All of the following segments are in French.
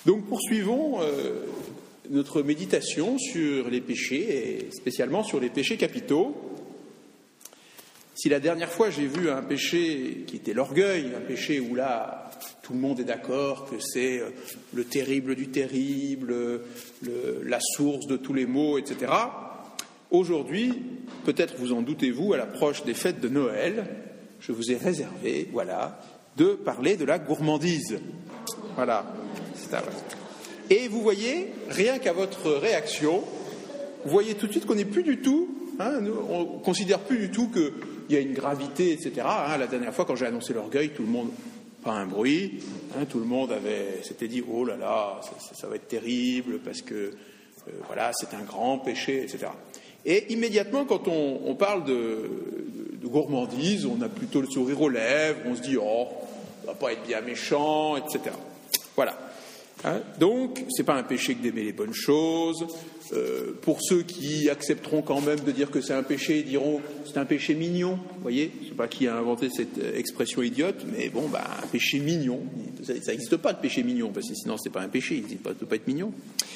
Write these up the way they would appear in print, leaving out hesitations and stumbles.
Donc poursuivons notre méditation sur les péchés, et spécialement sur les péchés capitaux. Si la dernière fois j'ai vu un péché qui était l'orgueil, un péché où là tout le monde est d'accord que c'est le terrible du terrible, la source de tous les maux, etc. Aujourd'hui, peut-être vous en doutez-vous, à l'approche des fêtes de Noël, je vous ai réservé, de parler de la gourmandise. Voilà. Et vous voyez, rien qu'à votre réaction, vous voyez tout de suite qu'on n'est plus du tout, on ne considère plus du tout qu'il y a une gravité, etc. La dernière fois, quand j'ai annoncé l'orgueil, tout le monde, pas un bruit, tout le monde s'était dit, oh là là, ça va être terrible, parce que, c'est un grand péché, etc. Et immédiatement, quand on parle de gourmandise, on a plutôt le sourire aux lèvres, on se dit, oh, on ne va pas être bien méchant, etc. Voilà. Donc, c'est pas un péché que d'aimer les bonnes choses. Pour ceux qui accepteront quand même de dire que c'est un péché, ils diront c'est un péché mignon. Vous voyez, je ne sais pas qui a inventé cette expression idiote, mais bon, un péché mignon. Ça n'existe pas de péché mignon, parce que sinon c'est pas un péché, il ne peut pas être mignon.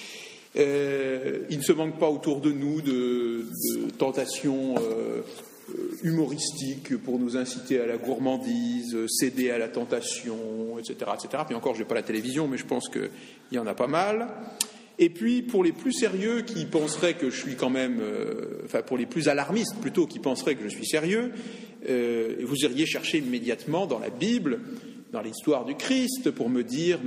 Il ne se manque pas autour de nous de tentations humoristiques pour nous inciter à la gourmandise, céder à la tentation, etc., etc. Puis encore, je n'ai pas la télévision, mais je pense qu'il y en a pas mal. Et puis, pour les plus sérieux qui penseraient que je suis quand même... pour les plus alarmistes, plutôt, qui penseraient que je suis sérieux, vous iriez chercher immédiatement dans la Bible, dans l'histoire du Christ, pour me dire,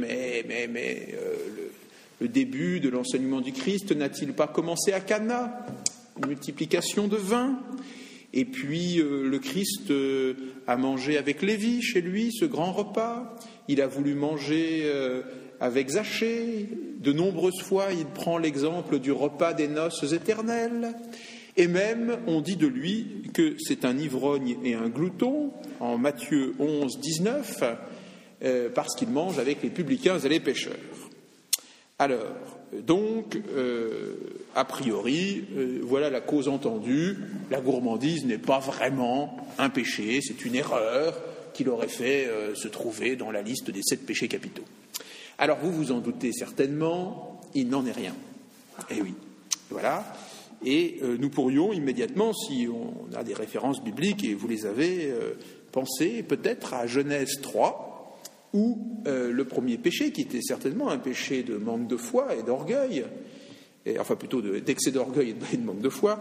le début de l'enseignement du Christ n'a-t-il pas commencé à Cana, une multiplication de vin? Et puis le Christ a mangé avec Lévi chez lui ce grand repas. Il a voulu manger avec Zachée. De nombreuses fois, il prend l'exemple du repas des noces éternelles. Et même, on dit de lui que c'est un ivrogne et un glouton, en Matthieu 11, 19, parce qu'il mange avec les publicains et les pécheurs. Alors, donc, a priori, voilà la cause entendue. La gourmandise n'est pas vraiment un péché, c'est une erreur qui l'aurait fait se trouver dans la liste des 7 péchés capitaux. Alors, vous vous en doutez certainement, il n'en est rien. Eh oui, voilà. Et nous pourrions immédiatement, si on a des références bibliques, et vous les avez, penser peut-être à Genèse 3, où le premier péché, qui était certainement un péché de manque de foi et d'orgueil, enfin plutôt d'excès d'orgueil et de manque de foi,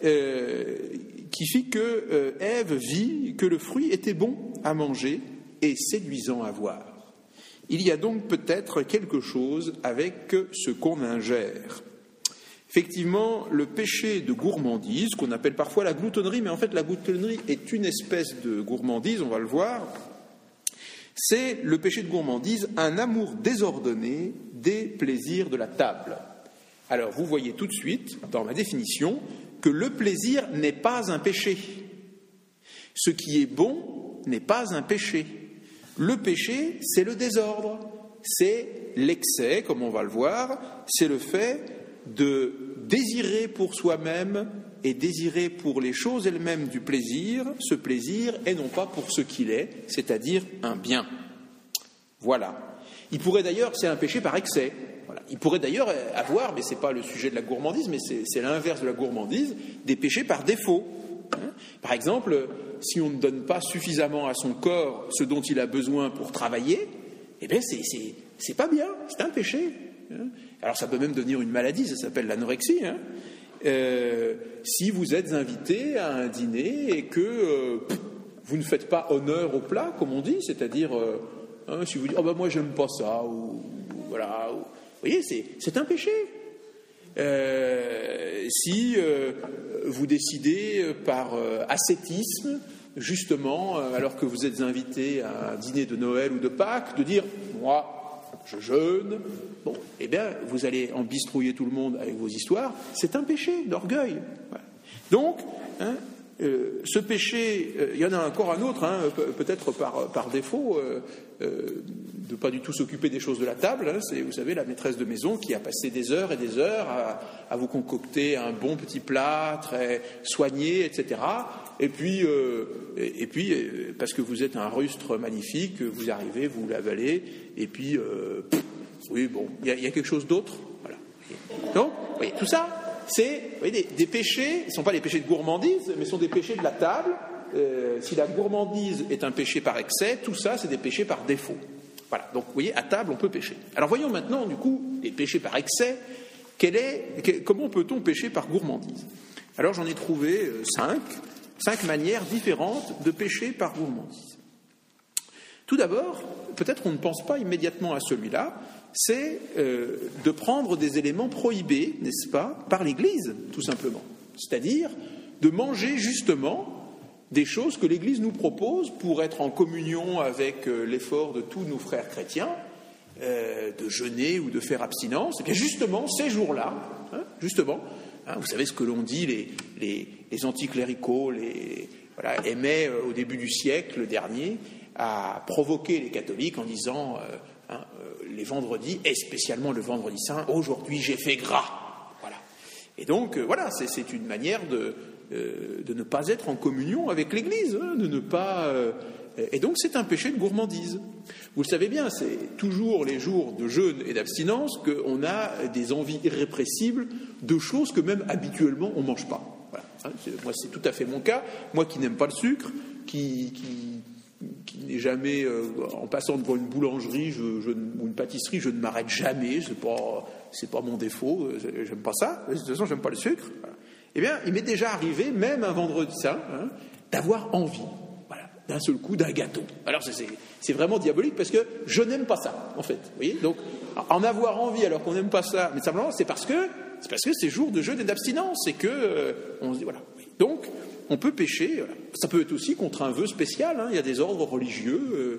qui fit que Ève vit que le fruit était bon à manger et séduisant à voir. Il y a donc peut-être quelque chose avec ce qu'on ingère. Effectivement, le péché de gourmandise, qu'on appelle parfois la gloutonnerie, mais en fait la gloutonnerie est une espèce de gourmandise, on va le voir, c'est le péché de gourmandise, un amour désordonné des plaisirs de la table. Alors, vous voyez tout de suite, dans ma définition, que le plaisir n'est pas un péché. Ce qui est bon n'est pas un péché. Le péché, c'est le désordre, c'est l'excès, comme on va le voir, c'est le fait de désirer pour soi-même et désirer pour les choses elles-mêmes du plaisir, ce plaisir, et non pas pour ce qu'il est, c'est-à-dire un bien. Voilà. Il pourrait d'ailleurs, c'est un péché par excès. Voilà. Il pourrait d'ailleurs avoir, mais ce n'est pas le sujet de la gourmandise, mais c'est l'inverse de la gourmandise, des péchés par défaut. Par exemple, si on ne donne pas suffisamment à son corps ce dont il a besoin pour travailler, eh bien c'est pas bien, c'est un péché. Alors ça peut même devenir une maladie, ça s'appelle l'anorexie. Si vous êtes invité à un dîner et que vous ne faites pas honneur au plat, comme on dit, c'est-à-dire si vous dites moi j'aime pas ça, ou voilà, vous voyez, c'est un péché. Si vous décidez par ascétisme, justement, alors que vous êtes invité à un dîner de Noël ou de Pâques, de dire moi je jeûne, bon, eh bien, vous allez embistrouiller tout le monde avec vos histoires, c'est un péché d'orgueil. Voilà. Donc, ce péché, il y en a encore un autre, peut-être par défaut, de pas du tout s'occuper des choses de la table. C'est, vous savez, la maîtresse de maison qui a passé des heures et des heures à vous concocter un bon petit plat très soigné, etc. Et puis, parce que vous êtes un rustre magnifique, vous arrivez, vous l'avalez, et puis Oui, bon, il y a quelque chose d'autre. Voilà. Donc, vous voyez, tout ça, c'est des péchés, ce ne sont pas des péchés de gourmandise, mais ce sont des péchés de la table. Si la gourmandise est un péché par excès, tout ça, c'est des péchés par défaut. Voilà, donc vous voyez, à table, on peut pécher. Alors voyons maintenant, du coup, les péchés par excès. Comment peut-on pécher par gourmandise? Alors j'en ai trouvé 5 manières différentes de pécher par gourmandise. Tout d'abord, peut-être on ne pense pas immédiatement à celui-là, c'est de prendre des éléments prohibés, n'est-ce pas, par l'Église, tout simplement. C'est-à-dire de manger justement des choses que l'Église nous propose pour être en communion avec l'effort de tous nos frères chrétiens, de jeûner ou de faire abstinence. Et bien justement, ces jours-là, vous savez ce que l'on dit, les anticléricaux aimaient au début du siècle dernier à provoquer les catholiques en disant les vendredis, et spécialement le vendredi saint, aujourd'hui j'ai fait gras. Voilà. Et donc, c'est une manière de ne pas être en communion avec l'Église, de ne pas... et donc c'est un péché de gourmandise. Vous le savez bien, c'est toujours les jours de jeûne et d'abstinence qu'on a des envies irrépressibles de choses que même habituellement on ne mange pas. Voilà. Moi c'est tout à fait mon cas, moi qui n'aime pas le sucre, qui n'ai jamais, en passant devant une boulangerie ou une pâtisserie, je ne m'arrête jamais, c'est pas mon défaut, j'aime pas ça, de toute façon j'aime pas le sucre. Voilà. Eh bien, il m'est déjà arrivé, même un vendredi saint, d'avoir envie, d'un seul coup, d'un gâteau. Alors, c'est vraiment diabolique parce que je n'aime pas ça, en fait. Vous voyez ? Donc, en avoir envie alors qu'on n'aime pas ça, mais simplement, c'est parce que c'est jour de jeûne et d'abstinence, et que on se dit, voilà. Donc, on peut pécher. Voilà. Ça peut être aussi contre un vœu spécial. Il y a des ordres religieux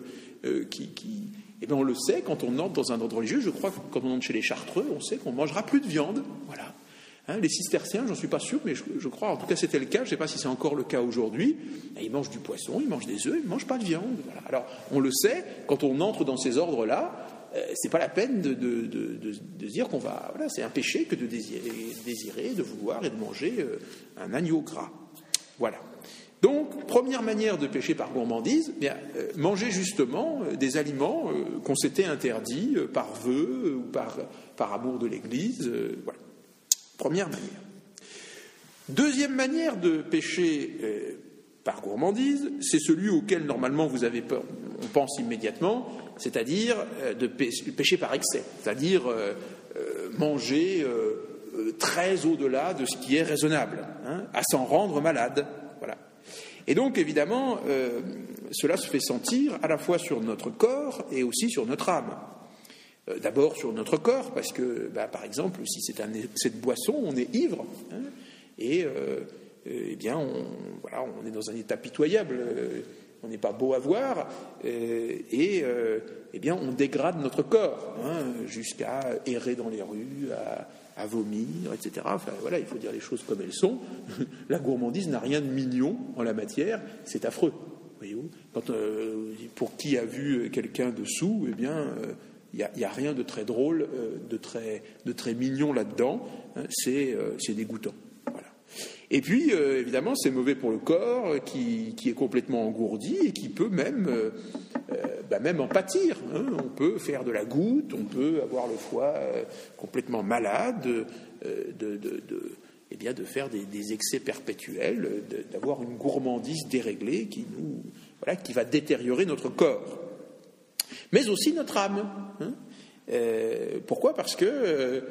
eh bien, on le sait quand on entre dans un ordre religieux. Je crois que quand on entre chez les Chartreux, on sait qu'on ne mangera plus de viande. Voilà. Les cisterciens, j'en suis pas sûr, mais je crois, en tout cas c'était le cas, je ne sais pas si c'est encore le cas aujourd'hui, ils mangent du poisson, ils mangent des œufs, ils ne mangent pas de viande. Voilà. Alors, on le sait, quand on entre dans ces ordres-là, c'est pas la peine de se dire qu'on va... Voilà, c'est un péché que de désirer, de vouloir et de manger un agneau gras. Voilà. Donc, première manière de pécher par gourmandise, manger justement des aliments qu'on s'était interdits par vœu ou par amour de l'Église. Voilà. Première manière. Deuxième manière de pécher par gourmandise, c'est celui auquel normalement vous avez peur, on pense immédiatement, c'est-à-dire de pécher par excès, c'est-à-dire manger très au-delà de ce qui est raisonnable, à s'en rendre malade. Voilà. Et donc évidemment, cela se fait sentir à la fois sur notre corps et aussi sur notre âme. D'abord sur notre corps, parce que, par exemple, si c'est cette boisson, on est ivre, et eh bien, on est dans un état pitoyable, on n'est pas beau à voir, et eh bien, on dégrade notre corps, jusqu'à errer dans les rues, à vomir, etc. Enfin, voilà, il faut dire les choses comme elles sont. La gourmandise n'a rien de mignon en la matière, c'est affreux. Voyez-vous, pour qui a vu quelqu'un dessous, eh bien... Il n'y a rien de très drôle, de très mignon là-dedans, c'est dégoûtant. Voilà. Et puis, évidemment, c'est mauvais pour le corps, qui est complètement engourdi et qui peut même en pâtir. On peut faire de la goutte, on peut avoir le foie complètement malade, de faire des excès perpétuels, d'avoir une gourmandise déréglée qui va détériorer notre corps. Mais aussi notre âme. Pourquoi ? Parce que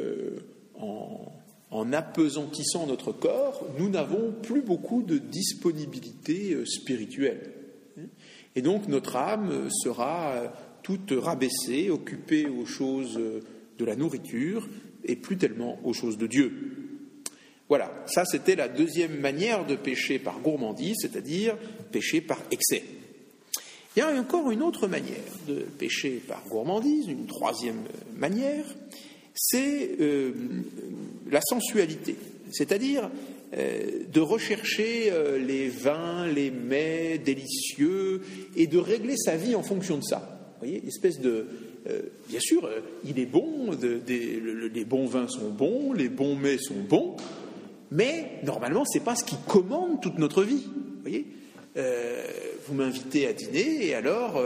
en apesantissant notre corps, nous n'avons plus beaucoup de disponibilité spirituelle. Et donc notre âme sera toute rabaissée, occupée aux choses de la nourriture et plus tellement aux choses de Dieu. Voilà, ça c'était la deuxième manière de pécher par gourmandise, c'est-à-dire pécher par excès. Il y a encore une autre manière de pécher par gourmandise, une troisième manière, c'est la sensualité, c'est-à-dire de rechercher les vins, les mets délicieux et de régler sa vie en fonction de ça. Vous voyez, espèce de... bien sûr, il est bon, les bons vins sont bons, les bons mets sont bons, mais normalement, ce n'est pas ce qui commande toute notre vie. Vous voyez, vous m'invitez à dîner et alors,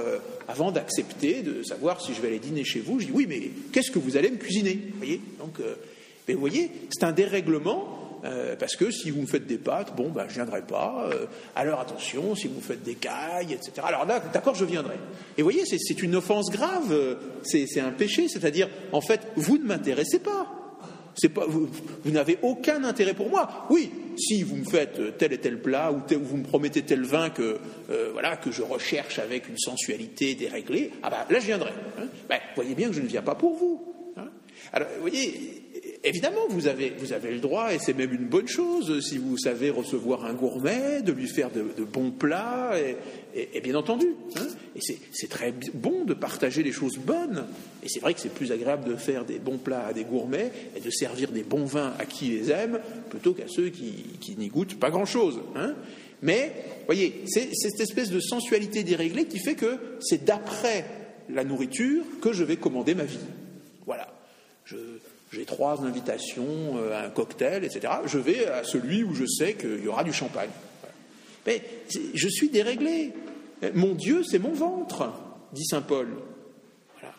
avant d'accepter de savoir si je vais aller dîner chez vous, je dis oui, mais qu'est-ce que vous allez me cuisiner? Vous voyez? Donc, mais vous voyez, c'est un dérèglement. Parce que si vous me faites des pâtes, bon, ben, je viendrai pas. Alors attention, si vous me faites des cailles, etc. Alors là, d'accord, je viendrai. Et vous voyez, c'est une offense grave, c'est un péché. C'est-à-dire, en fait, vous ne m'intéressez pas. Vous n'avez aucun intérêt pour moi. Oui, si vous me faites tel et tel plat ou vous me promettez tel vin que je recherche avec une sensualité déréglée, ah ben là je viendrai. Hein. Ben, vous voyez bien que je ne viens pas pour vous. Hein. Alors, vous voyez. Évidemment, vous avez le droit, et c'est même une bonne chose, si vous savez recevoir un gourmet, de lui faire de bons plats, et bien entendu. Hein, et c'est très bon de partager les choses bonnes. Et c'est vrai que c'est plus agréable de faire des bons plats à des gourmets et de servir des bons vins à qui les aime, plutôt qu'à ceux qui n'y goûtent pas grand-chose. Hein. Mais, voyez, c'est cette espèce de sensualité déréglée qui fait que c'est d'après la nourriture que je vais commander ma vie. Voilà. J'ai 3 invitations à un cocktail, etc. Je vais à celui où je sais qu'il y aura du champagne. Mais je suis déréglé. Mon Dieu, c'est mon ventre, dit saint Paul. Voilà.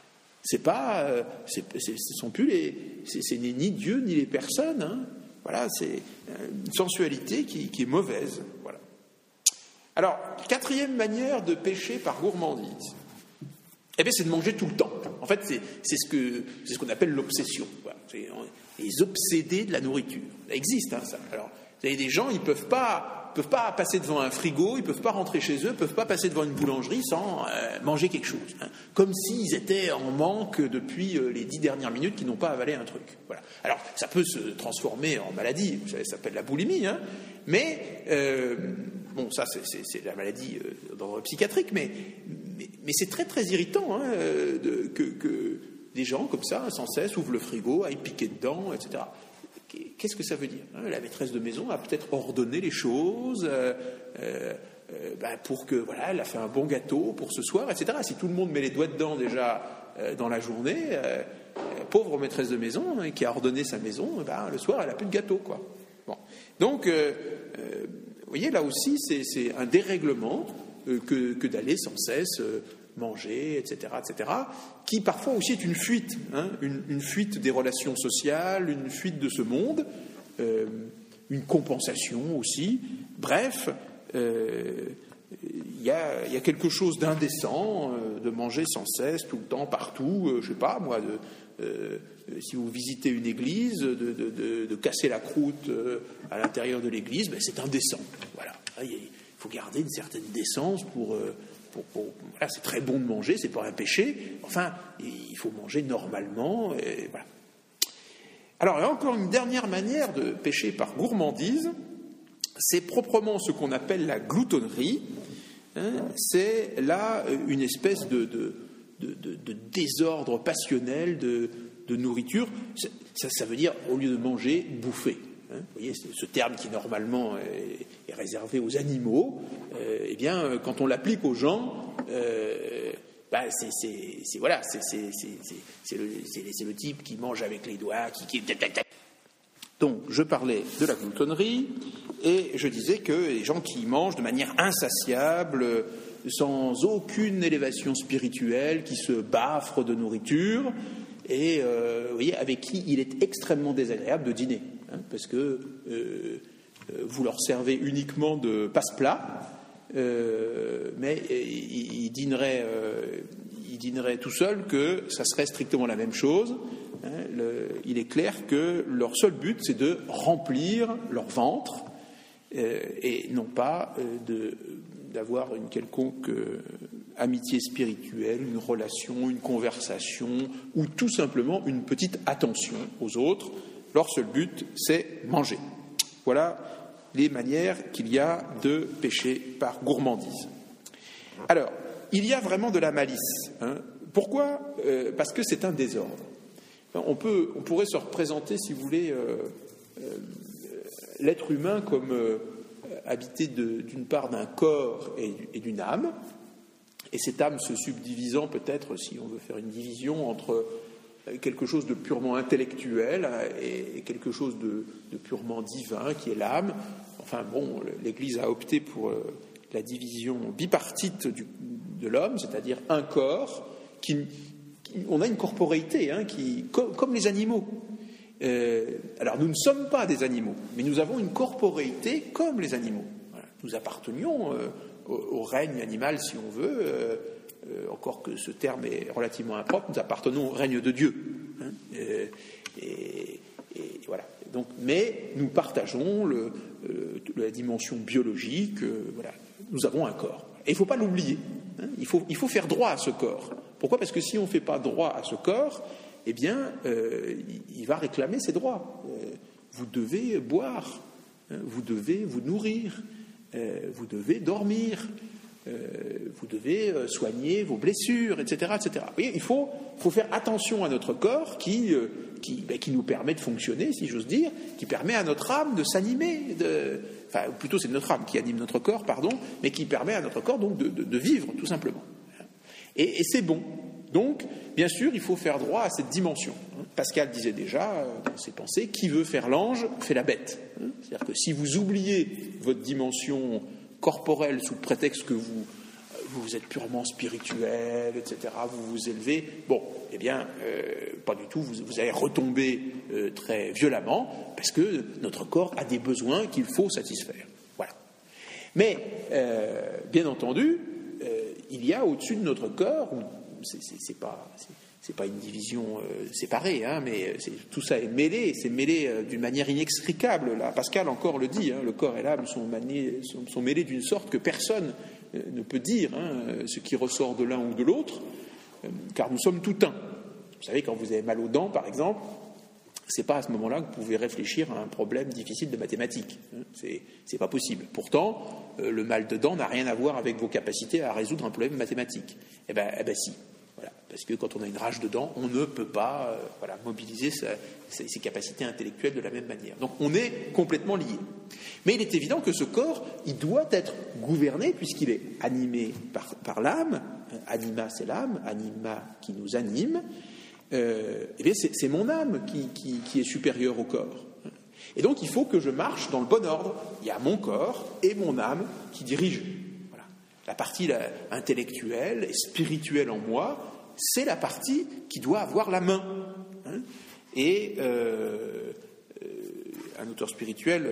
C'est ni Dieu ni les personnes. Hein. Voilà, c'est une sensualité qui est mauvaise. Voilà. Alors, 4e manière de pécher par gourmandise. C'est de manger tout le temps. En fait, c'est ce qu'on appelle l'obsession. Voilà. C'est les obsédés de la nourriture. Ça existe, hein, ça. Alors, vous avez des gens, ils peuvent pas passer devant un frigo, ils peuvent pas rentrer chez eux, ils peuvent pas passer devant une boulangerie sans manger quelque chose. Hein. Comme s'ils étaient en manque depuis les 10 dernières minutes qu'ils n'ont pas avalé un truc. Voilà. Alors, ça peut se transformer en maladie. Vous savez, ça s'appelle la boulimie. Hein. Mais, bon, ça, c'est la maladie d'ordre psychiatrique, mais c'est très très irritant hein, que des gens comme ça, sans cesse, ouvrent le frigo, aillent piquer dedans, etc. Qu'est-ce que ça veut dire hein? La maîtresse de maison a peut-être ordonné les choses pour que, voilà, elle a fait un bon gâteau pour ce soir, etc. Si tout le monde met les doigts dedans déjà dans la journée, pauvre maîtresse de maison qui a ordonné sa maison, le soir, elle n'a plus de gâteau, quoi. Bon. Donc, vous voyez, là aussi, c'est un dérèglement que d'aller sans cesse manger, etc., qui parfois aussi est une fuite, hein, une fuite des relations sociales, une fuite de ce monde, une compensation aussi. Bref, il y a quelque chose d'indécent de manger sans cesse, tout le temps, partout, je sais pas, moi, si vous visitez une église, de casser la croûte à l'intérieur de l'église, c'est indécent. Voilà. Il faut garder une certaine décence pour voilà, c'est très bon de manger, c'est pas un péché. Enfin, il faut manger normalement. Et voilà. Alors, il y a encore une dernière manière de pécher par gourmandise. C'est proprement ce qu'on appelle la gloutonnerie. Hein, c'est là une espèce de désordre passionnel de nourriture. Ça veut dire, au lieu de manger, bouffer. Hein, vous voyez, ce terme qui normalement est réservé aux animaux, quand on l'applique aux gens, c'est le type qui mange avec les doigts, qui... Donc, je parlais de la gloutonnerie et je disais que les gens qui mangent de manière insatiable, sans aucune élévation spirituelle, qui se bafrent de nourriture et vous voyez, avec qui il est extrêmement désagréable de dîner. Parce que vous leur servez uniquement de passe-plat, mais ils dîneraient tout seuls que ça serait strictement la même chose. Il est clair que leur seul but, c'est de remplir leur ventre et non pas d'avoir une quelconque amitié spirituelle, une relation, une conversation ou tout simplement une petite attention aux autres. Leur seul but, c'est manger. Voilà les manières qu'il y a de pécher par gourmandise. Alors, il y a vraiment de la malice. Hein. Pourquoi ? Parce que c'est un désordre. On pourrait se représenter, si vous voulez, l'être humain comme habité d'une part d'un corps et d'une âme, et cette âme se subdivisant peut-être, si on veut faire une division, entre quelque chose de purement intellectuel et quelque chose de purement divin, qui est l'âme. Enfin bon, l'Église a opté pour la division bipartite de l'homme, c'est-à-dire un corps on a une corporéité comme les animaux. Alors nous ne sommes pas des animaux, mais nous avons une corporéité comme les animaux. Voilà. Nous appartenions au règne animal, si on veut, encore que ce terme est relativement impropre, nous appartenons au règne de Dieu. Et voilà. Donc, mais nous partageons la dimension biologique. Voilà. Nous avons un corps. Et il ne faut pas l'oublier. Il faut faire droit à ce corps. Pourquoi ? Parce que si on ne fait pas droit à ce corps, eh bien, il va réclamer ses droits. Vous devez boire, vous devez vous nourrir, vous devez dormir, vous devez soigner vos blessures, etc., etc. Vous voyez, il faut faire attention à notre corps qui nous permet de fonctionner, si j'ose dire, qui permet à notre âme de s'animer, enfin, plutôt c'est notre âme qui anime notre corps, pardon, mais qui permet à notre corps donc de vivre, tout simplement. Et c'est bon. Donc, bien sûr, il faut faire droit à cette dimension. Pascal disait déjà, dans ses pensées, qui veut faire l'ange, fait la bête. C'est-à-dire que si vous oubliez votre dimension corporelle sous prétexte que vous êtes purement spirituel, etc., vous vous élevez, bon, eh bien, pas du tout, vous allez retomber très violemment, parce que notre corps a des besoins qu'il faut satisfaire. Voilà. Mais, bien entendu, il y a au-dessus de notre corps, c'est pas une division séparée, mais tout ça est mêlé, c'est mêlé d'une manière inextricable. Là, Pascal encore le dit, le corps et l'âme sont mêlés d'une sorte que personne ne peut dire ce qui ressort de l'un ou de l'autre, car nous sommes tout un. Vous savez, quand vous avez mal aux dents, par exemple, c'est pas à ce moment-là que vous pouvez réfléchir à un problème difficile de mathématiques. C'est pas possible. Pourtant, le mal de dents n'a rien à voir avec vos capacités à résoudre un problème mathématique. Eh ben si. Voilà. Parce que quand on a une rage de dents, on ne peut pas mobiliser ses capacités intellectuelles de la même manière. Donc on est complètement liés. Mais il est évident que ce corps, il doit être gouverné puisqu'il est animé par l'âme. Anima, c'est l'âme. Anima qui nous anime. Eh bien c'est mon âme qui est supérieure au corps. Et donc il faut que je marche dans le bon ordre. Il y a mon corps et mon âme qui dirigent. Voilà. La partie intellectuelle et spirituelle en moi, c'est la partie qui doit avoir la main. Et un auteur spirituel,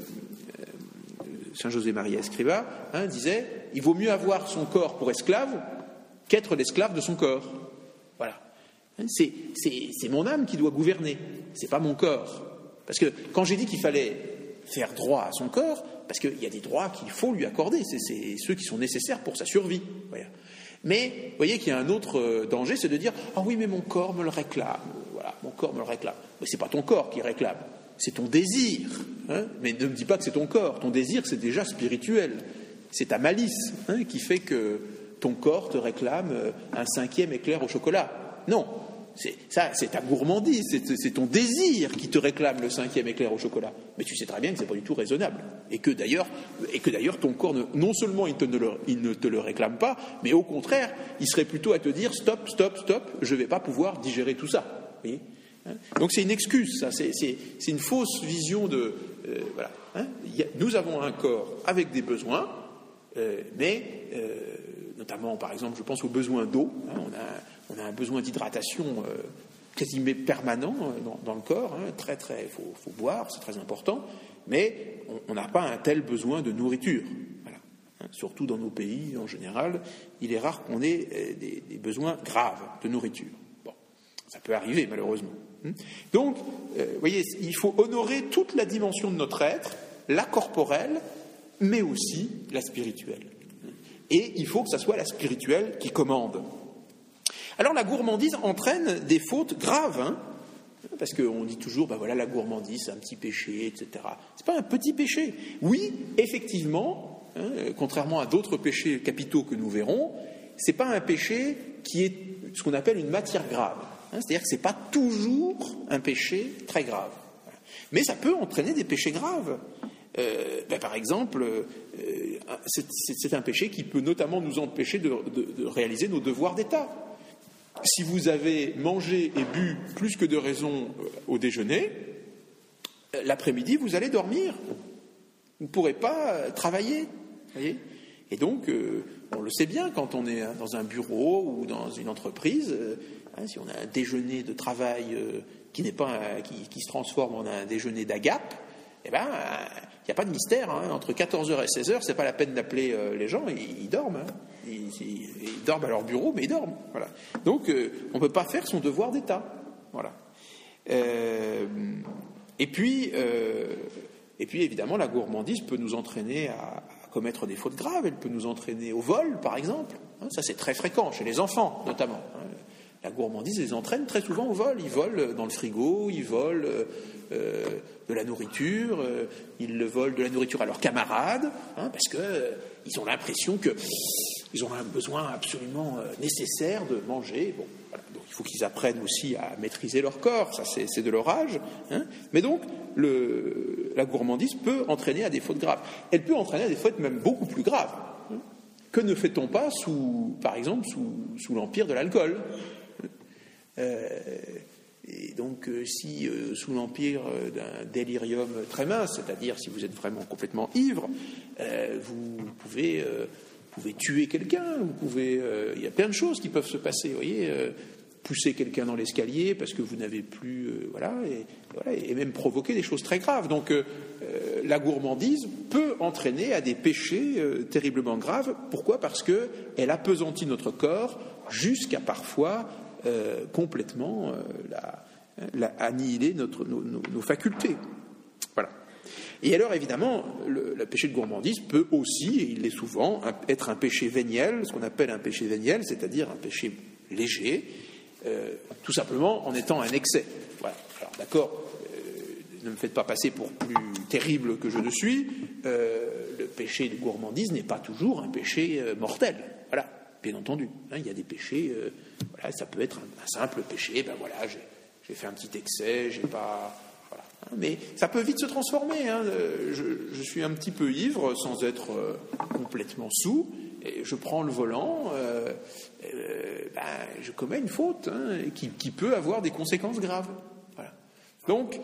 Saint José Maria Escrivá, disait « Il vaut mieux avoir son corps pour esclave qu'être l'esclave de son corps. » Voilà. C'est mon âme qui doit gouverner, c'est pas mon corps. Parce que quand j'ai dit qu'il fallait faire droit à son corps, parce qu'il y a des droits qu'il faut lui accorder, c'est ceux qui sont nécessaires pour sa survie. Voilà. Mais vous voyez qu'il y a un autre danger, c'est de dire « Ah oui, mais mon corps me le réclame. » Voilà, mon corps me le réclame. Mais c'est pas ton corps qui réclame, c'est ton désir. Mais ne me dis pas que c'est ton corps. Ton désir, c'est déjà spirituel. C'est ta malice qui fait que ton corps te réclame un 5e éclair au chocolat. Non. C'est ta gourmandise, c'est ton désir qui te réclame le 5e éclair au chocolat. Mais tu sais très bien que c'est pas du tout raisonnable. Et que d'ailleurs ton corps, non seulement il ne te le réclame pas, mais au contraire, il serait plutôt à te dire stop, je vais pas pouvoir digérer tout ça. Vous voyez ? Donc c'est une excuse, ça. C'est une fausse vision de... voilà. Nous avons un corps avec des besoins, mais notamment, par exemple, je pense aux besoins d'eau. On a un besoin d'hydratation quasiment permanent dans le corps. Très, très, faut boire, c'est très important. Mais on n'a pas un tel besoin de nourriture. Voilà. Surtout dans nos pays, en général, il est rare qu'on ait des besoins graves de nourriture. Bon, ça peut arriver, malheureusement. Donc, vous voyez, il faut honorer toute la dimension de notre être, la corporelle, mais aussi la spirituelle. Et il faut que ça soit la spirituelle qui commande. Alors la gourmandise entraîne des fautes graves, parce qu'on dit toujours, la gourmandise, c'est un petit péché, etc. C'est pas un petit péché. Oui, effectivement, contrairement à d'autres péchés capitaux que nous verrons, c'est pas un péché qui est ce qu'on appelle une matière grave. C'est-à-dire que c'est pas toujours un péché très grave. Mais ça peut entraîner des péchés graves. Par exemple, c'est un péché qui peut notamment nous empêcher de réaliser nos devoirs d'État. Si vous avez mangé et bu plus que de raison au déjeuner, l'après-midi, vous allez dormir. Vous ne pourrez pas travailler. Voyez ? Et donc, on le sait bien quand on est dans un bureau ou dans une entreprise, si on a un déjeuner de travail qui se transforme en un déjeuner d'agape, il n'y a pas de mystère. Entre 14h et 16h, c'est pas la peine d'appeler les gens, ils dorment. Ils dorment à leur bureau, mais ils dorment. Voilà. Donc, on ne peut pas faire son devoir d'État. Voilà. Et puis, évidemment, la gourmandise peut nous entraîner à commettre des fautes graves. Elle peut nous entraîner au vol, par exemple. Ça, c'est très fréquent, chez les enfants, notamment. La gourmandise les entraîne très souvent au vol. Ils volent dans le frigo, ils volent de la nourriture, ils volent de la nourriture à leurs camarades, parce qu'ils ont l'impression qu'ils ont un besoin absolument nécessaire de manger. Bon, voilà. Donc il faut qu'ils apprennent aussi à maîtriser leur corps, ça c'est de leur âge. Mais donc la gourmandise peut entraîner à des fautes graves. Elle peut entraîner à des fautes même beaucoup plus graves. Que ne fait-on pas par exemple sous l'empire de l'alcool ? Et donc, si sous l'empire d'un délirium très mince, c'est-à-dire si vous êtes vraiment complètement ivre, vous pouvez tuer quelqu'un, il y a plein de choses qui peuvent se passer, vous voyez, pousser quelqu'un dans l'escalier parce que vous n'avez plus, et même provoquer des choses très graves. Donc, la gourmandise peut entraîner à des péchés terriblement graves. Pourquoi ? Parce que elle appesantit notre corps jusqu'à parfois complètement annihiler nos facultés. Voilà. Et alors, évidemment, le péché de gourmandise peut aussi, et il l'est souvent, être un péché véniel, ce qu'on appelle un péché véniel, c'est-à-dire un péché léger, tout simplement en étant un excès. Voilà. Alors, d'accord, ne me faites pas passer pour plus terrible que je ne suis, le péché de gourmandise n'est pas toujours un péché mortel. Voilà. Bien entendu, il y a des péchés, ça peut être un simple péché, j'ai fait un petit excès, j'ai pas... Voilà. Mais ça peut vite se transformer. Je suis un petit peu ivre, sans être complètement saoul, et je prends le volant, je commets une faute qui peut avoir des conséquences graves. Voilà. Donc,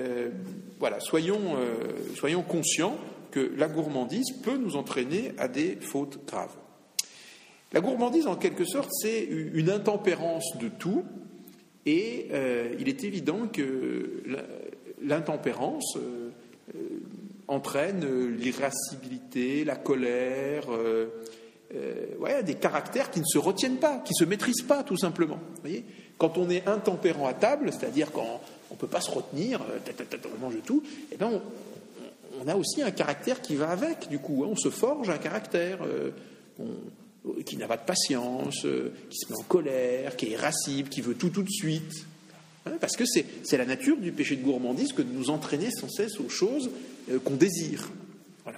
soyons conscients que la gourmandise peut nous entraîner à des fautes graves. La gourmandise, en quelque sorte, c'est une intempérance de tout, et il est évident que l'intempérance entraîne l'irascibilité, la colère, des caractères qui ne se retiennent pas, qui ne se maîtrisent pas, tout simplement. Vous voyez ? Quand on est intempérant à table, c'est-à-dire quand on ne peut pas se retenir, on mange tout, on a aussi un caractère qui va avec, du coup. On se forge un caractère... qui n'a pas de patience, qui se met en colère, qui est irascible, qui veut tout de suite. Parce que c'est la nature du péché de gourmandise que de nous entraîner sans cesse aux choses qu'on désire. Voilà.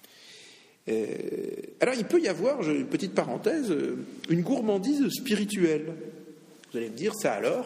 Alors il peut y avoir, une petite parenthèse, une gourmandise spirituelle. Vous allez me dire, ça alors,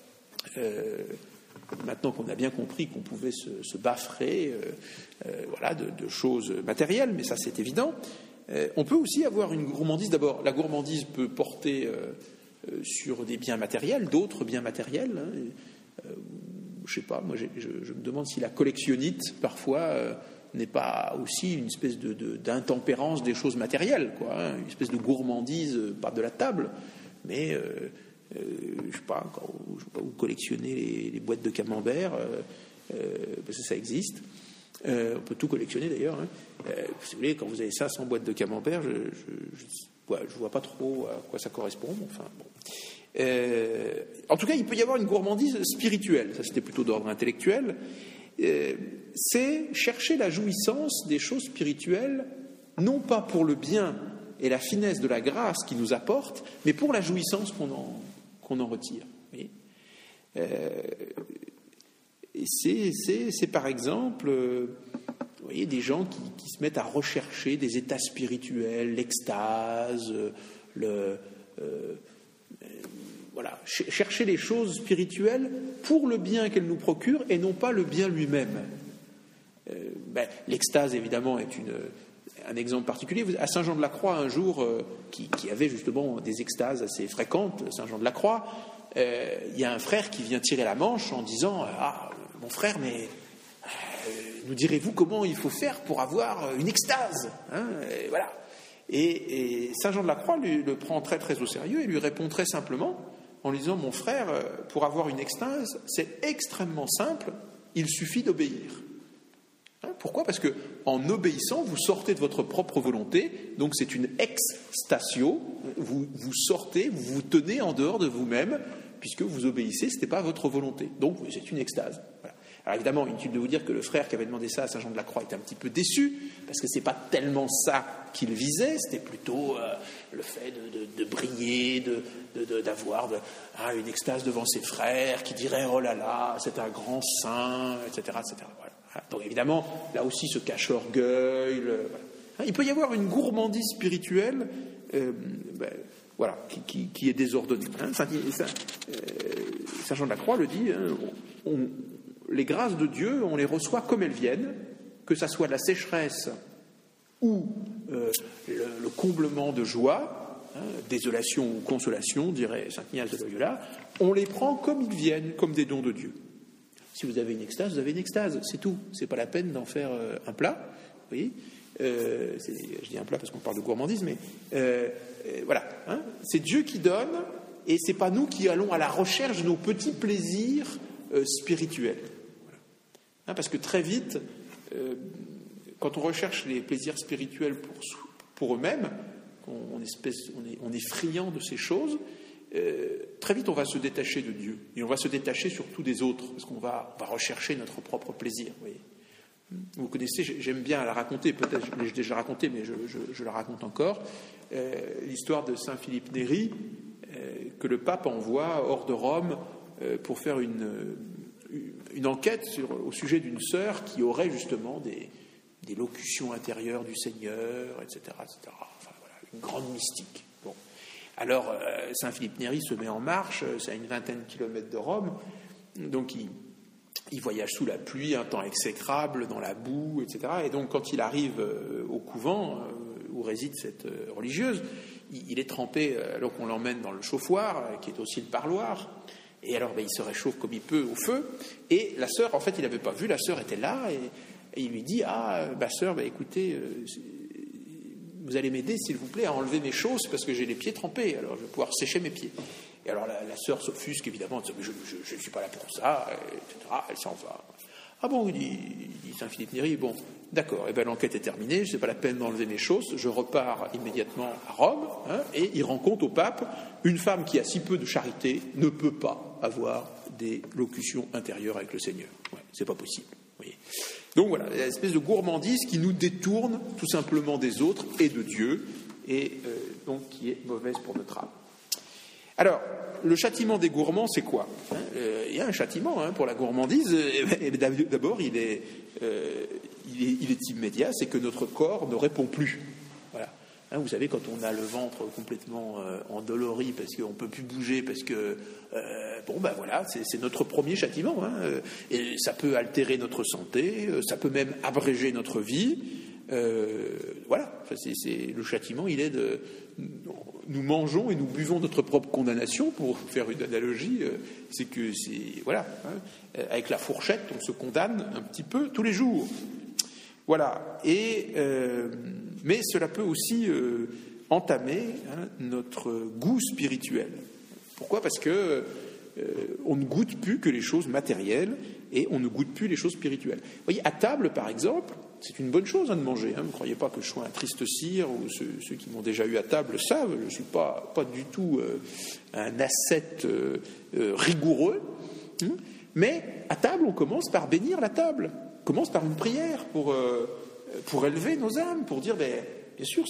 maintenant qu'on a bien compris qu'on pouvait se baffrer de choses matérielles, mais ça c'est évident, on peut aussi avoir une gourmandise. D'abord, la gourmandise peut porter sur des biens matériels, d'autres biens matériels. Je sais pas, moi je me demande si la collectionnite, parfois, n'est pas aussi une espèce d'intempérance des choses matérielles, une espèce de gourmandise, pas de la table, mais je sais pas, quand vous collectionnez les boîtes de camembert, parce que ça existe. On peut tout collectionner d'ailleurs. Si vous voulez, quand vous avez ça sans boîte de camembert, je vois pas trop à quoi ça correspond. Enfin, bon. En tout cas, il peut y avoir une gourmandise spirituelle. Ça, c'était plutôt d'ordre intellectuel. C'est chercher la jouissance des choses spirituelles, non pas pour le bien et la finesse de la grâce qu'il nous apporte, mais pour la jouissance qu'on en retire. Vous voyez, et c'est par exemple, vous voyez, des gens qui se mettent à rechercher des états spirituels, l'extase, chercher les choses spirituelles pour le bien qu'elles nous procurent et non pas le bien lui-même. L'extase, évidemment, est un exemple particulier. À Saint-Jean-de-la-Croix, un jour, qui avait justement des extases assez fréquentes, Saint-Jean-de-la-Croix, il y a un frère qui vient tirer la manche en disant « Ah, mon frère, mais nous direz-vous comment il faut faire pour avoir une extase ?» Voilà. Et Saint Jean de la Croix le prend très très au sérieux et lui répond très simplement en lui disant: mon frère, pour avoir une extase, c'est extrêmement simple, il suffit d'obéir. Pourquoi ? Parce que en obéissant, vous sortez de votre propre volonté, donc c'est une ex-statio, vous sortez, vous vous tenez en dehors de vous-même, puisque vous obéissez, ce n'était pas votre volonté. Donc c'est une extase. Voilà. Alors évidemment, inutile de vous dire que le frère qui avait demandé ça à Saint Jean de la Croix était un petit peu déçu, parce que ce n'est pas tellement ça qu'il visait, c'était plutôt le fait de briller, d'avoir une extase devant ses frères, qui dirait « oh là là, c'est un grand saint », etc. etc. Voilà. Donc évidemment, là aussi se cache l'orgueil. Voilà. Il peut y avoir une gourmandise spirituelle qui est désordonnée. Saint Jean de la Croix le dit, les grâces de Dieu, on les reçoit comme elles viennent, que ça soit la sécheresse ou le comblement de joie, désolation ou consolation, dirait saint Ignace de Loyola, on les prend comme ils viennent, comme des dons de Dieu. Si vous avez une extase, vous avez une extase, c'est tout. C'est pas la peine d'en faire un plat. Vous voyez, je dis un plat parce qu'on parle de gourmandise, mais voilà. C'est Dieu qui donne, et c'est pas nous qui allons à la recherche de nos petits plaisirs spirituels. Voilà. Parce que très vite, quand on recherche les plaisirs spirituels pour eux-mêmes, on est friand de ces choses. Très vite on va se détacher de Dieu et on va se détacher surtout des autres parce qu'on va rechercher notre propre plaisir. Vous connaissez, j'aime bien la raconter, peut-être je l'ai déjà raconté, mais je la raconte encore, l'histoire de Saint Philippe Néri que le pape envoie hors de Rome pour faire une enquête au sujet d'une sœur qui aurait justement des locutions intérieures du Seigneur, etc. Enfin, voilà, une grande mystique. Bon. Alors, Saint Philippe Néri se met en marche, c'est à une 20aine de kilomètres de Rome, donc il voyage sous la pluie, un temps exécrable, dans la boue, etc. Et donc, quand il arrive au couvent où réside cette religieuse, il est trempé, alors qu'on l'emmène dans le chauffoir, qui est aussi le parloir, et alors il se réchauffe comme il peut au feu, et la sœur, en fait, il n'avait pas vu, la sœur était là, et il lui dit: sœur, écoutez, vous allez m'aider, s'il vous plaît, à enlever mes chausses parce que j'ai les pieds trempés, alors je vais pouvoir sécher mes pieds. Et alors la sœur s'offusque évidemment, en disant: mais je ne suis pas là pour ça, etc. Elle s'en va. Ah bon, il dit Saint Philippe Néri, bon, d'accord, et l'enquête est terminée, je n'ai pas la peine d'enlever mes chausses, je repars immédiatement à Rome, et il rend compte au pape, une femme qui a si peu de charité ne peut pas avoir des locutions intérieures avec le Seigneur. Ouais, c'est pas possible. Vous voyez. Donc voilà, il y a une espèce de gourmandise qui nous détourne tout simplement des autres et de Dieu, et donc qui est mauvaise pour notre âme. Alors, le châtiment des gourmands, c'est quoi ? Il y a un châtiment pour la gourmandise, et d'abord il est immédiat, c'est que notre corps ne répond plus. Voilà. Vous savez, quand on a le ventre complètement endolori parce qu'on ne peut plus bouger, parce que voilà, c'est notre premier châtiment. Et ça peut altérer notre santé, ça peut même abréger notre vie. Voilà, enfin, c'est le châtiment, il est de nous mangeons et nous buvons notre propre condamnation, pour faire une analogie. Voilà, avec la fourchette, on se condamne un petit peu tous les jours. Voilà, mais cela peut aussi entamer notre goût spirituel. Pourquoi ? Parce que on ne goûte plus que les choses matérielles et on ne goûte plus les choses spirituelles. Vous voyez, à table, par exemple, c'est une bonne chose de manger. Ne croyez pas que je sois un triste cire, ou ceux qui m'ont déjà eu à table le savent. Je ne suis pas du tout un ascète rigoureux. Mais à table, on commence par bénir la table. On commence par une prière pour élever nos âmes, pour dire, bien sûr,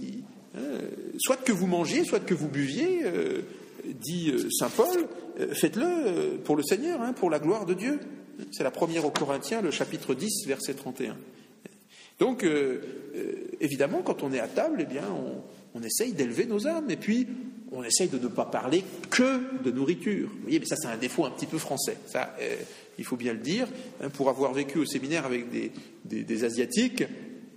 soit que vous mangiez, soit que vous buviez, dit saint Paul, faites-le pour le Seigneur, pour la gloire de Dieu. C'est la première aux Corinthiens, le chapitre 10, verset 31. Donc, évidemment, quand on est à table, eh bien, on essaye d'élever nos âmes, et puis on essaye de ne pas parler que de nourriture. Vous voyez, mais ça, c'est un défaut un petit peu français. Ça, il faut bien le dire. Pour avoir vécu au séminaire avec des Asiatiques,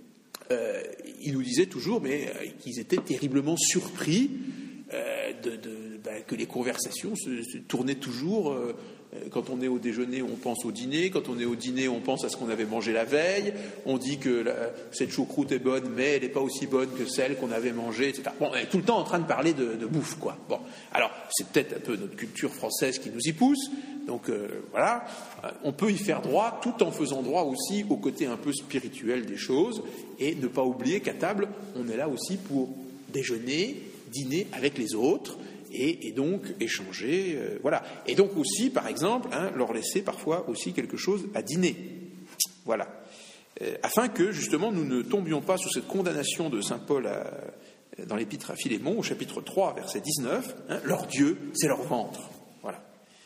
ils nous disaient toujours qu'ils étaient terriblement surpris que les conversations se tournaient toujours Quand on est au déjeuner, on pense au dîner. Quand on est au dîner, on pense à ce qu'on avait mangé la veille. On dit que cette choucroute est bonne, mais elle n'est pas aussi bonne que celle qu'on avait mangée, etc. Bon, on est tout le temps en train de parler de bouffe, quoi. Bon, alors, c'est peut-être un peu notre culture française qui nous y pousse. Donc, voilà. On peut y faire droit, tout en faisant droit aussi au côté un peu spirituel des choses. Et ne pas oublier qu'à table, on est là aussi pour déjeuner, dîner avec les autres. Et donc échanger, voilà. Et donc aussi, par exemple, leur laisser parfois aussi quelque chose à dîner, voilà, afin que justement nous ne tombions pas sous cette condamnation de saint Paul dans l'épître à Philémon, au chapitre 3, verset 19, leur Dieu, c'est leur ventre, voilà.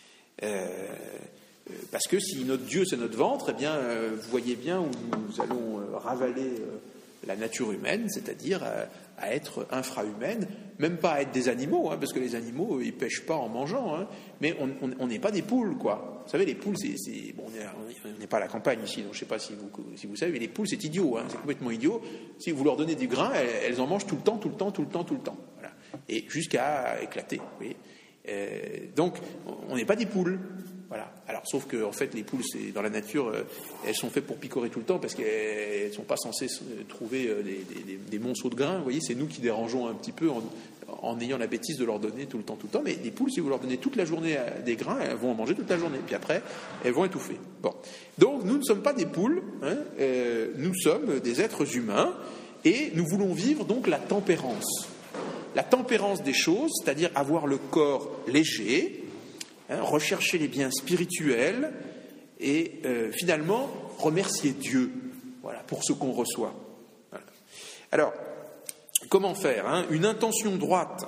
Parce que si notre Dieu c'est notre ventre, eh bien, vous voyez bien où nous allons ravaler la nature humaine, c'est-à-dire à être infra-humaine, même pas à être des animaux, parce que les animaux, ils pêchent pas en mangeant, mais on n'est pas des poules, quoi. Vous savez, les poules, bon, on n'est pas à la campagne ici, donc je sais pas si vous savez, mais les poules, c'est idiot, c'est complètement idiot. Si vous leur donnez du grain, elles en mangent tout le temps, voilà. Et jusqu'à éclater, vous voyez. Donc, on n'est pas des poules. Voilà. Alors, sauf que, en fait, les poules, dans la nature, elles sont faites pour picorer tout le temps parce qu'elles ne sont pas censées trouver des monceaux de grains. Vous voyez, c'est nous qui dérangeons un petit peu en ayant la bêtise de leur donner tout le temps. Mais les poules, si vous leur donnez toute la journée des grains, elles vont en manger toute la journée. Puis après, elles vont étouffer. Bon. Donc, nous ne sommes pas des poules. Nous sommes des êtres humains et nous voulons vivre donc la tempérance. La tempérance des choses, c'est-à-dire avoir le corps léger, rechercher les biens spirituels et finalement remercier Dieu, voilà, pour ce qu'on reçoit. Voilà. Alors, comment faire une intention droite,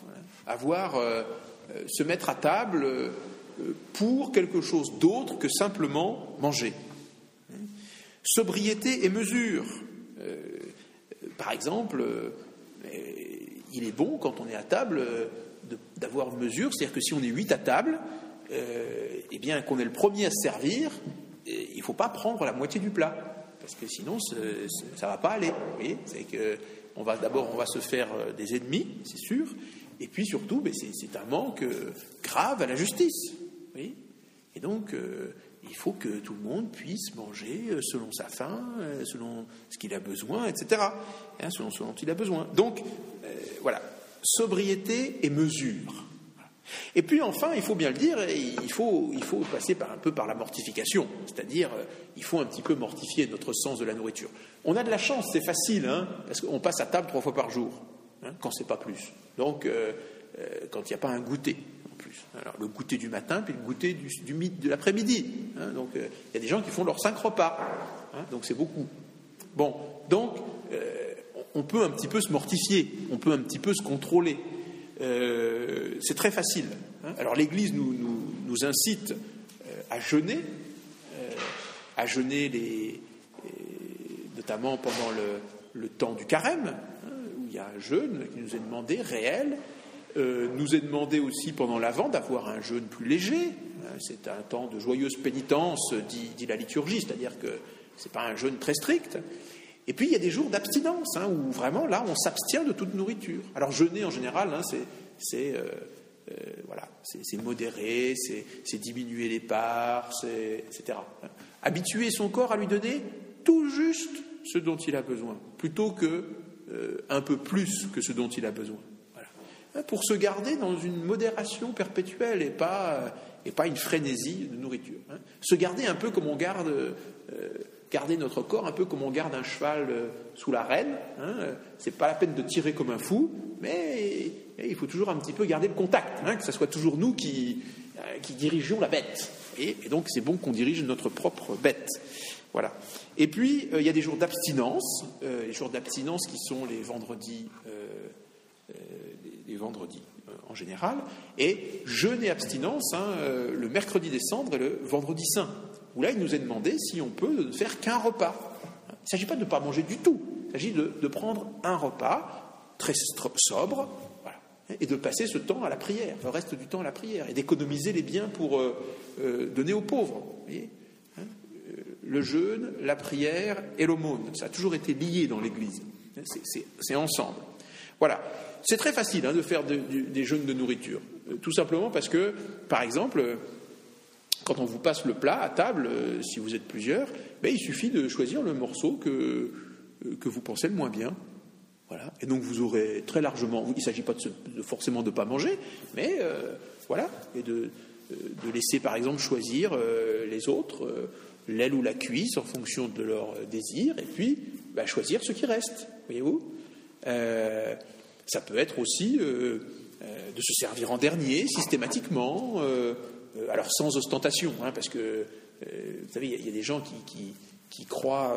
se mettre à table pour quelque chose d'autre que simplement manger. Sobriété et mesure. Par exemple, il est bon quand on est à table d'avoir mesure, c'est-à-dire que si on est 8 à table, eh bien qu'on est le premier à se servir, il ne faut pas prendre la moitié du plat, parce que sinon ça ne va pas aller. Vous voyez, c'est que on va se faire des ennemis, c'est sûr, et puis surtout, c'est un manque grave à la justice. Vous voyez, et donc il faut que tout le monde puisse manger selon sa faim, selon ce qu'il a besoin, etc. Selon ce dont il a besoin. Donc voilà. Sobriété et mesure. Et puis enfin, il faut bien le dire, il faut passer un peu par la mortification, c'est-à-dire il faut un petit peu mortifier notre sens de la nourriture. On a de la chance, c'est facile, parce qu'on passe à table 3 fois par jour, quand c'est pas plus. Donc quand il n'y a pas un goûter en plus. Alors le goûter du matin, puis le goûter de l'après-midi. Donc il y a des gens qui font leurs 5 repas, donc c'est beaucoup. Bon, donc on peut un petit peu se mortifier, on peut un petit peu se contrôler. C'est très facile. Alors l'Église nous incite à jeûner notamment pendant le temps du carême, où il y a un jeûne qui nous est demandé, réel. Nous est demandé aussi pendant l'Avent d'avoir un jeûne plus léger. C'est un temps de joyeuse pénitence, dit la liturgie, c'est-à-dire que c'est pas un jeûne très strict. Et puis, il y a des jours d'abstinence, où vraiment, là, on s'abstient de toute nourriture. Alors, jeûner, en général, c'est modérer, c'est diminuer les parts, etc. Habituer son corps à lui donner tout juste ce dont il a besoin, plutôt que un peu plus que ce dont il a besoin. Voilà. Pour se garder dans une modération perpétuelle et pas une frénésie de nourriture. Se garder un peu comme on garder notre corps un peu comme on garde un cheval sous l'arène. C'est pas la peine de tirer comme un fou, mais il faut toujours un petit peu garder le contact, que ce soit toujours nous qui dirigeons la bête. Et donc c'est bon qu'on dirige notre propre bête. Voilà. Et puis il y a des jours d'abstinence, les jours d'abstinence qui sont les vendredis en général, et jeûne et abstinence le mercredi des cendres et le vendredi saint, où là il nous est demandé si on peut ne faire qu'un repas. Il ne s'agit pas de ne pas manger du tout, il s'agit de prendre un repas très sobre, voilà, et de passer ce temps à la prière, le reste du temps à la prière, et d'économiser les biens pour donner aux pauvres. Vous voyez, le jeûne, la prière et l'aumône, ça a toujours été lié dans l'Église, c'est ensemble. Voilà. C'est très facile de faire des jeûnes de nourriture, tout simplement parce que, par exemple, Quand on vous passe le plat à table, si vous êtes plusieurs, il suffit de choisir le morceau que vous pensez le moins bien. Voilà. Et donc vous aurez très largement, il ne s'agit pas forcément de ne pas manger, mais voilà, et de laisser par exemple choisir les autres, l'aile ou la cuisse en fonction de leur désir, et puis choisir ce qui reste, voyez-vous. Ça peut être aussi de se servir en dernier, systématiquement, alors sans ostentation, parce que, vous savez, il y a des gens qui croient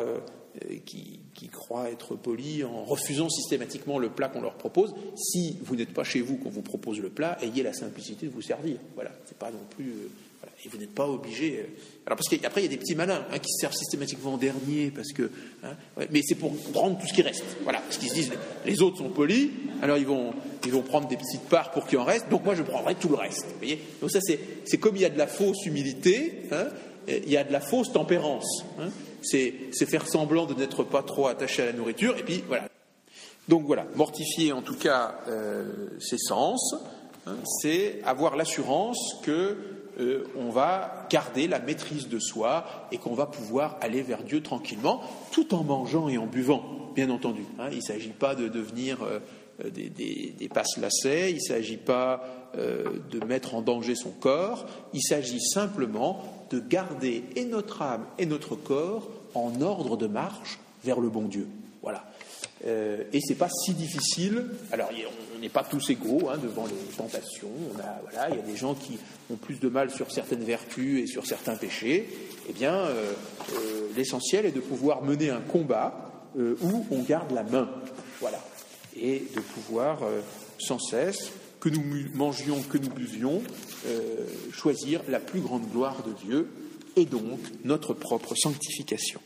être polis en refusant systématiquement le plat qu'on leur propose. Si vous n'êtes pas chez vous qu'on vous propose le plat, ayez la simplicité de vous servir. Voilà, c'est pas non plus... voilà. Et vous n'êtes pas obligé... Alors parce qu'après, il y a des petits malins qui se servent systématiquement en dernier, parce que... mais c'est pour prendre tout ce qui reste. Voilà, parce qu'ils se disent, les autres sont polis, alors ils vont prendre des petites parts pour qu'il en reste, donc moi je prendrai tout le reste. Vous voyez, donc ça, c'est comme il y a de la fausse humilité, il y a de la fausse tempérance. C'est faire semblant de n'être pas trop attaché à la nourriture, et puis voilà. Donc voilà, mortifier en tout cas ses sens, c'est avoir l'assurance que on va garder la maîtrise de soi et qu'on va pouvoir aller vers Dieu tranquillement, tout en mangeant et en buvant, bien entendu. Il ne s'agit pas de devenir des passe-lacets, il ne s'agit pas de mettre en danger son corps, il s'agit simplement de garder et notre âme et notre corps en ordre de marche vers le bon Dieu. Voilà. Et c'est pas si difficile. Alors, on n'est pas tous égaux devant les tentations. Il y a des gens qui ont plus de mal sur certaines vertus et sur certains péchés. Eh bien, l'essentiel est de pouvoir mener un combat où on garde la main. Voilà. Et de pouvoir sans cesse, que nous mangions, que nous buvions, choisir la plus grande gloire de Dieu et donc notre propre sanctification.